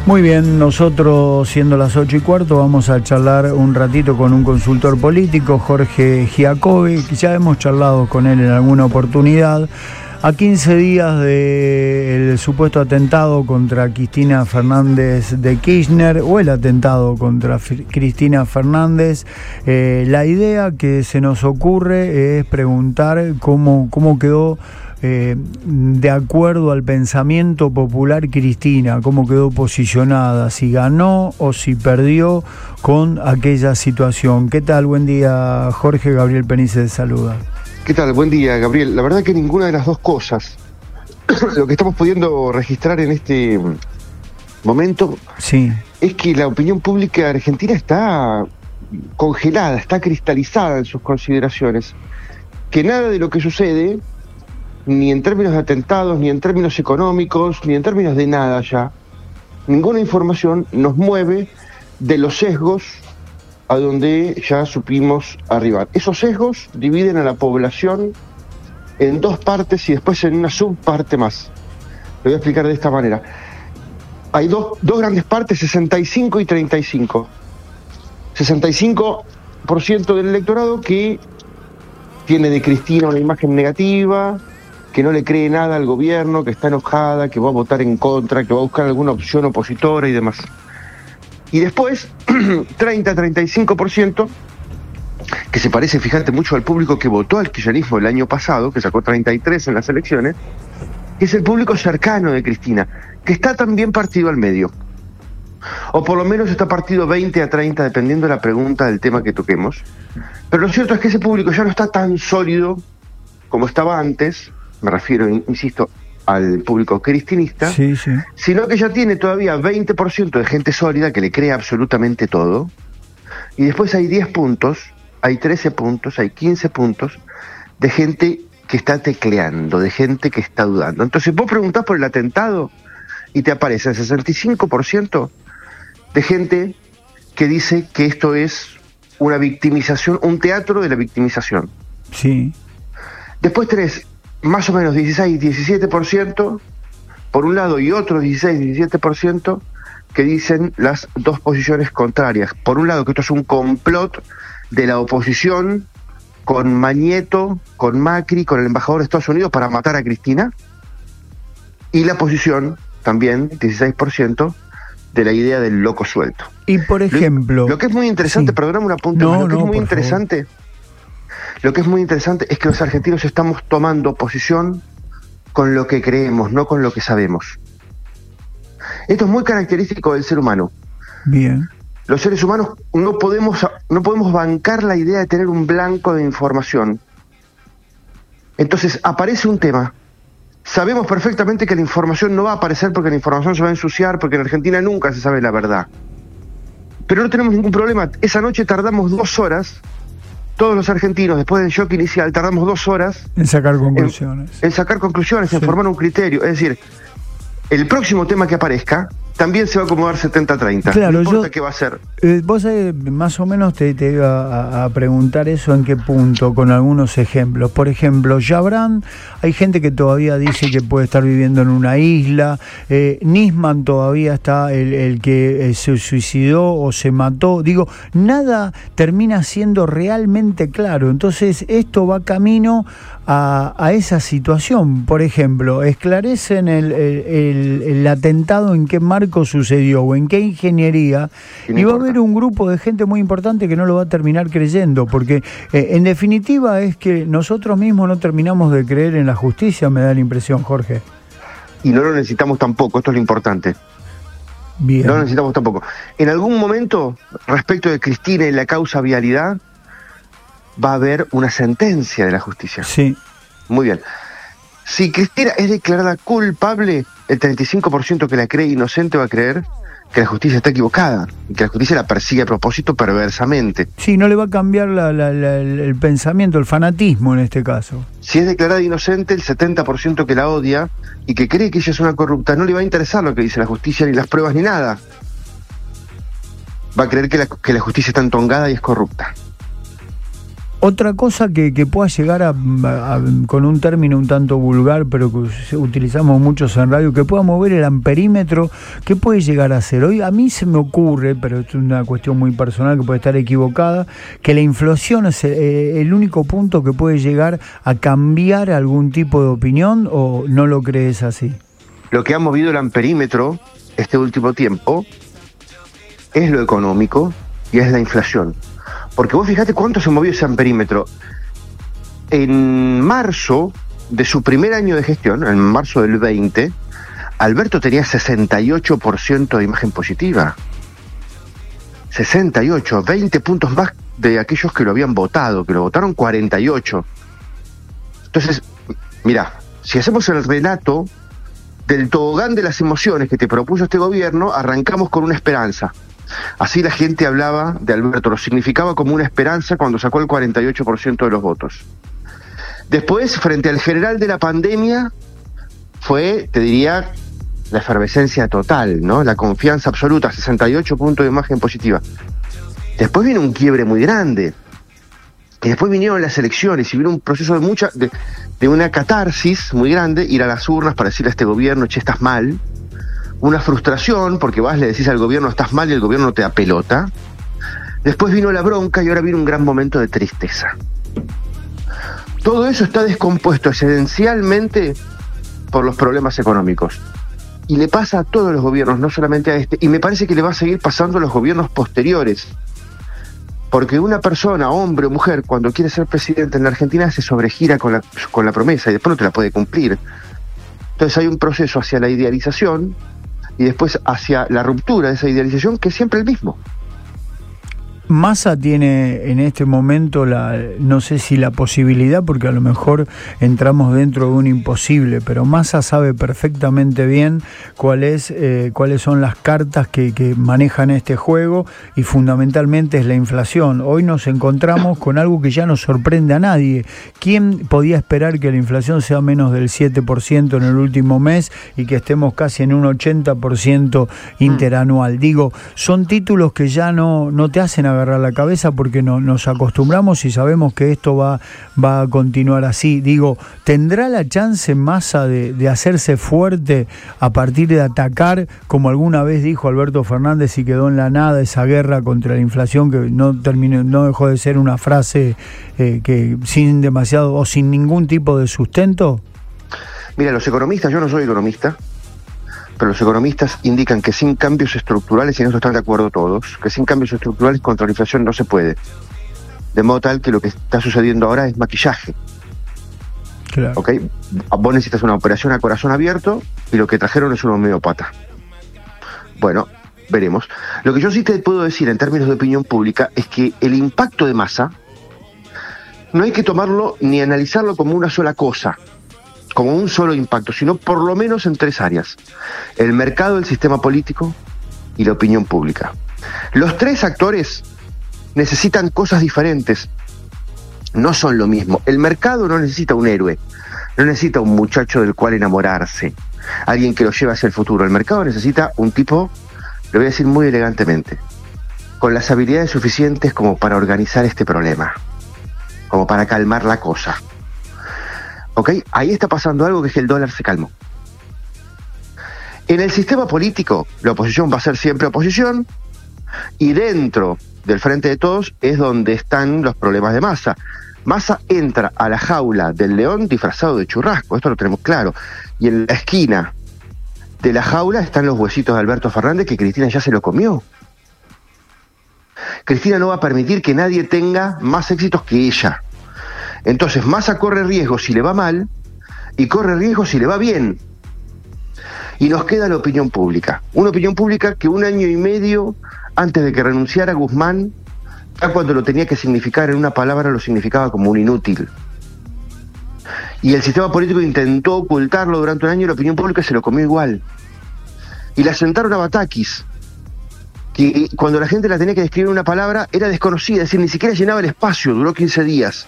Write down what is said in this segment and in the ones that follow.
Muy bien, nosotros siendo las 8:15 vamos a charlar un ratito con un consultor político, Jorge Giacobbe, que ya hemos charlado con él en alguna oportunidad. A 15 días del supuesto atentado contra Cristina Fernández de Kirchner, o el atentado contra Cristina Fernández, la idea que se nos ocurre es preguntar cómo quedó de acuerdo al pensamiento popular Cristina, cómo quedó posicionada, si ganó o si perdió con aquella situación. ¿Qué tal? Buen día, Jorge. Gabriel Penice te saluda. ¿Qué tal? Buen día, Gabriel. La verdad que ninguna de las dos cosas. Lo que estamos pudiendo registrar en este momento es que la opinión pública argentina está congelada, está cristalizada en sus consideraciones. Que nada de lo que sucede, ni en términos de atentados, ni en términos económicos, ni en términos de nada ya, ninguna información nos mueve de los sesgos a donde ya supimos arribar. Esos sesgos dividen a la población en dos partes y después en una subparte más. Lo voy a explicar de esta manera. Hay dos grandes partes, 65 y 35. 65% del electorado que tiene de Cristina una imagen negativa, que no le cree nada al gobierno, que está enojada, que va a votar en contra, que va a buscar alguna opción opositora y demás. Y después, 30-35%, que se parece, fíjate, mucho al público que votó al kirchnerismo el año pasado, que sacó 33 en las elecciones, que es el público cercano de Cristina, que está también partido al medio. O por lo menos está partido 20-30, dependiendo de la pregunta del tema que toquemos. Pero lo cierto es que ese público ya no está tan sólido como estaba antes, me refiero, insisto, al público cristinista, sino que ya tiene todavía 20% de gente sólida que le cree absolutamente todo, y después hay 10 puntos, hay 13 puntos, hay 15 puntos de gente que está tecleando, de gente que está dudando. Entonces vos preguntás por el atentado y te aparece el 65% de gente que dice que esto es una victimización, un teatro de la victimización. Sí. Después tenés más o menos 16-17% por un lado y otros 16-17% que dicen las dos posiciones contrarias. Por un lado, que esto es un complot de la oposición con Mañeto, con Macri, con el embajador de Estados Unidos para matar a Cristina, y la posición también, 16%, de la idea del loco suelto. Y por ejemplo... Lo que es muy interesante, perdóname un apunte más, lo que es muy interesante... Lo que es muy interesante es que los argentinos estamos tomando posición con lo que creemos, no con lo que sabemos. Esto es muy característico del ser humano. Bien. Los seres humanos no podemos bancar la idea de tener un blanco de información. Entonces aparece un tema. Sabemos perfectamente que la información no va a aparecer porque la información se va a ensuciar, porque en Argentina nunca se sabe la verdad. Pero no tenemos ningún problema. Esa noche tardamos 2 horas... Todos los argentinos, después del shock inicial, tardamos 2 horas... En sacar conclusiones. En sacar conclusiones, en formar un criterio. Es decir, el próximo tema que aparezca también se va a acomodar 70-30. Claro, no importa qué va a ser. Vos más o menos te iba a preguntar eso, en qué punto, con algunos ejemplos. Por ejemplo, Yabrán, hay gente que todavía dice que puede estar viviendo en una isla. Nisman todavía está, el que se suicidó o se mató. Digo, nada termina siendo realmente claro. Entonces, esto va camino a esa situación. Por ejemplo, esclarecen el atentado, en qué marco sucedió o en qué ingeniería, y va a haber un grupo de gente muy importante que no lo va a terminar creyendo, porque en definitiva es que nosotros mismos no terminamos de creer en la justicia, me da la impresión, Jorge. Y no lo necesitamos tampoco, esto es lo importante. Bien. No lo necesitamos tampoco. En algún momento, respecto de Cristina y la causa vialidad, va a haber una sentencia de la justicia. Sí. Muy bien. Si Cristina es declarada culpable, el 35% que la cree inocente va a creer que la justicia está equivocada, y que la justicia la persigue a propósito perversamente. Sí, no le va a cambiar el pensamiento, el fanatismo en este caso. Si es declarada inocente, el 70% que la odia y que cree que ella es una corrupta, no le va a interesar lo que dice la justicia, ni las pruebas, ni nada. Va a creer que la justicia está entongada y es corrupta. Otra cosa que pueda llegar con un término un tanto vulgar, pero que utilizamos muchos en radio, que pueda mover el amperímetro, ¿qué puede llegar a ser? Hoy a mí se me ocurre, pero es una cuestión muy personal que puede estar equivocada, que la inflación es el único punto que puede llegar a cambiar algún tipo de opinión, ¿o no lo crees así? Lo que ha movido el amperímetro este último tiempo es lo económico y es la inflación. Porque vos fijate cuánto se movió ese amperímetro. En marzo de su primer año de gestión, en marzo del 20, Alberto tenía 68% de imagen positiva. 68, 20 puntos más de aquellos que lo habían votado, que lo votaron 48. Entonces, mirá, si hacemos el relato del tobogán de las emociones que te propuso este gobierno, arrancamos con una esperanza. Así la gente hablaba de Alberto, lo significaba como una esperanza cuando sacó el 48% de los votos. Después, frente al general de la pandemia, fue, te diría, la efervescencia total, ¿no? La confianza absoluta, 68 puntos de imagen positiva. Después vino un quiebre muy grande. Y después vinieron las elecciones y vino un proceso de una catarsis muy grande, ir a las urnas para decirle a este gobierno, che, estás mal. Una frustración, porque le decís al gobierno estás mal y el gobierno te da pelota. Después vino la bronca y ahora viene un gran momento de tristeza. Todo eso está descompuesto esencialmente por los problemas económicos. Y le pasa a todos los gobiernos, no solamente a este, y me parece que le va a seguir pasando a los gobiernos posteriores. Porque una persona, hombre o mujer, cuando quiere ser presidente en la Argentina se sobregira con la promesa y después no te la puede cumplir. Entonces hay un proceso hacia la idealización y después hacia la ruptura de esa idealización, que es siempre el mismo. Massa tiene en este momento no sé si la posibilidad, porque a lo mejor entramos dentro de un imposible, pero Massa sabe perfectamente bien cuáles son las cartas que manejan este juego, y fundamentalmente es la inflación. Hoy nos encontramos con algo que ya no sorprende a nadie. ¿Quién podía esperar que la inflación sea menos del 7% en el último mes y que estemos casi en un 80% interanual? Digo, son títulos que ya no te hacen agarrar la cabeza, porque nos acostumbramos y sabemos que esto va a continuar así. Digo, ¿tendrá la chance Massa de hacerse fuerte a partir de atacar, como alguna vez dijo Alberto Fernández y quedó en la nada, esa guerra contra la inflación, que no dejó de ser una frase que sin demasiado o sin ningún tipo de sustento? Mira, los economistas, yo no soy economista, pero los economistas indican que sin cambios estructurales, y en eso están de acuerdo todos, que sin cambios estructurales contra la inflación no se puede. De modo tal que lo que está sucediendo ahora es maquillaje. Claro. ¿Ok? Vos necesitas una operación a corazón abierto y lo que trajeron es un homeópata. Bueno, veremos. Lo que yo sí te puedo decir en términos de opinión pública es que el impacto de Massa no hay que tomarlo ni analizarlo como una sola cosa, como un solo impacto, sino por lo menos en tres áreas: el mercado, el sistema político y la opinión pública. Los tres actores necesitan cosas diferentes, no son lo mismo. El mercado no necesita un héroe, no necesita un muchacho del cual enamorarse, alguien que lo lleve hacia el futuro. El mercado necesita un tipo, lo voy a decir muy elegantemente, con las habilidades suficientes como para organizar este problema, como para calmar la cosa. ¿Ok? Ahí está pasando algo, que es que el dólar se calmó. En el sistema político, la oposición va a ser siempre oposición, y dentro del Frente de Todos es donde están los problemas de Massa. Massa entra a la jaula del león disfrazado de churrasco, esto lo tenemos claro, y en la esquina de la jaula están los huesitos de Alberto Fernández, que Cristina ya se lo comió. Cristina no va a permitir que nadie tenga más éxitos que ella. Entonces Massa corre riesgo si le va mal y corre riesgo si le va bien. Y nos queda la opinión pública. Una opinión pública que un año y medio antes de que renunciara Guzmán, ya cuando lo tenía que significar en una palabra, lo significaba como un inútil. Y el sistema político intentó ocultarlo durante un año y la opinión pública se lo comió igual. Y la sentaron a Batakis, que cuando la gente la tenía que describir en una palabra era desconocida, es decir, ni siquiera llenaba el espacio, duró 15 días.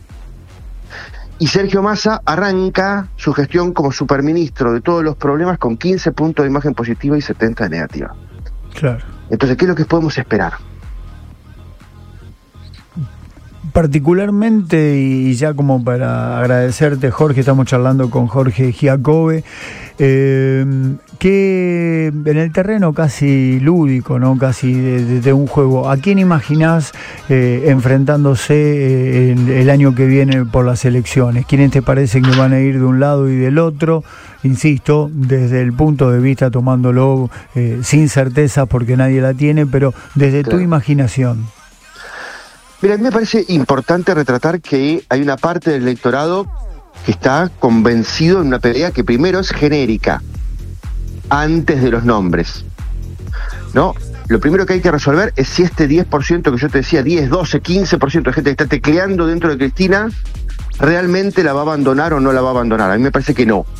Y Sergio Massa arranca su gestión como superministro de todos los problemas con 15 puntos de imagen positiva y 70 de negativa. Claro. Entonces, ¿qué es lo que podemos esperar? Particularmente, y ya como para agradecerte, Jorge, estamos charlando con Jorge Giacobbe, que en el terreno casi lúdico, ¿no? Casi de un juego, ¿a quién imaginás enfrentándose el año que viene por las elecciones? ¿Quiénes te parecen que van a ir de un lado y del otro? Insisto, desde el punto de vista, tomándolo sin certeza porque nadie la tiene, pero desde tu imaginación. Mira, a mí me parece importante retratar que hay una parte del electorado que está convencido en una pelea que primero es genérica, antes de los nombres, ¿no? Lo primero que hay que resolver es si este 10% que yo te decía, 10, 12, 15% de gente que está tecleando dentro de Cristina, realmente la va a abandonar o no la va a abandonar. A mí me parece que no.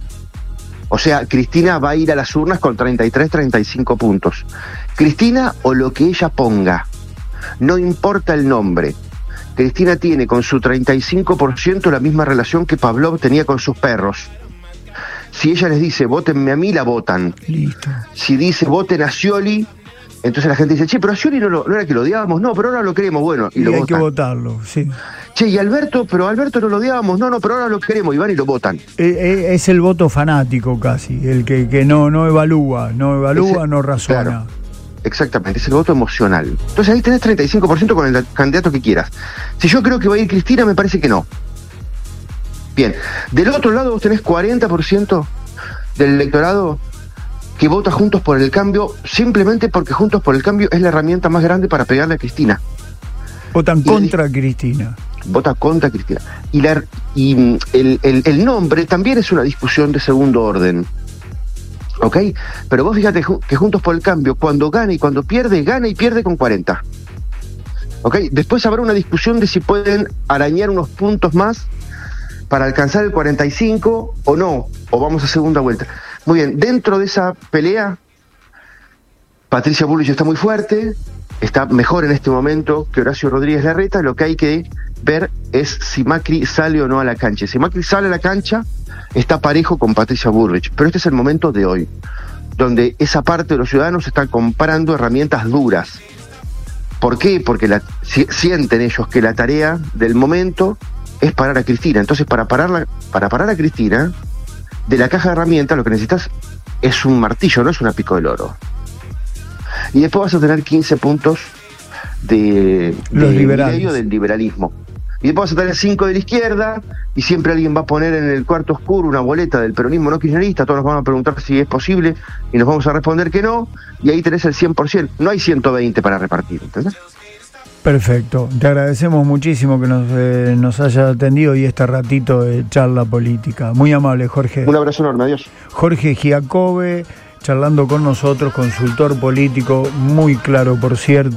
O sea, Cristina va a ir a las urnas con 33, 35 puntos. Cristina o lo que ella ponga. No importa el nombre. Cristina tiene con su 35% la misma relación que Pavlov tenía con sus perros. Si ella les dice, vótenme a mí, la votan. Listo. Si dice, voten a Scioli, entonces la gente dice, che, pero a Scioli no era que lo odiábamos, no, pero ahora lo queremos, bueno, y lo hay votan. Que votarlo, sí. Che, y Alberto, pero Alberto no lo odiábamos, no, pero ahora lo queremos, y van y lo votan. Es el voto fanático casi, el que no evalúa, no razona. Claro. Exactamente, es el voto emocional. Entonces ahí tenés 35% con el candidato que quieras. Si yo creo que va a ir Cristina, me parece que no. Bien, del otro lado vos tenés 40% del electorado que vota Juntos por el Cambio, simplemente porque Juntos por el Cambio es la herramienta más grande para pegarle a Cristina. Votan contra Cristina. Vota contra Cristina. Y el nombre también es una discusión de segundo orden. ¿Ok? Pero vos fíjate que Juntos por el Cambio, cuando gana y cuando pierde, gana y pierde con 40. ¿Ok? Después habrá una discusión de si pueden arañar unos puntos más para alcanzar el 45 o no, o vamos a segunda vuelta. Muy bien, dentro de esa pelea, Patricia Bullrich está muy fuerte, está mejor en este momento que Horacio Rodríguez Larreta. Lo que hay que ver es si Macri sale o no a la cancha. Si Macri sale a la cancha, está parejo con Patricia Bullrich, pero este es el momento de hoy, donde esa parte de los ciudadanos están comprando herramientas duras. ¿Por qué? Porque sienten ellos que la tarea del momento es parar a Cristina. Entonces, para parar a Cristina, de la caja de herramientas lo que necesitas es un martillo, no es una pico del oro. Y después vas a tener 15 puntos del liberalismo. Y después vas a tener 5 de la izquierda, y siempre alguien va a poner en el cuarto oscuro una boleta del peronismo no kirchnerista. Todos nos van a preguntar si es posible, y nos vamos a responder que no, y ahí tenés el 100%. No hay 120 para repartir, ¿entendés? Perfecto, te agradecemos muchísimo que nos haya atendido y este ratito de charla política. Muy amable, Jorge. Un abrazo enorme, adiós. Jorge Giacobbe, charlando con nosotros, consultor político, muy claro, por cierto.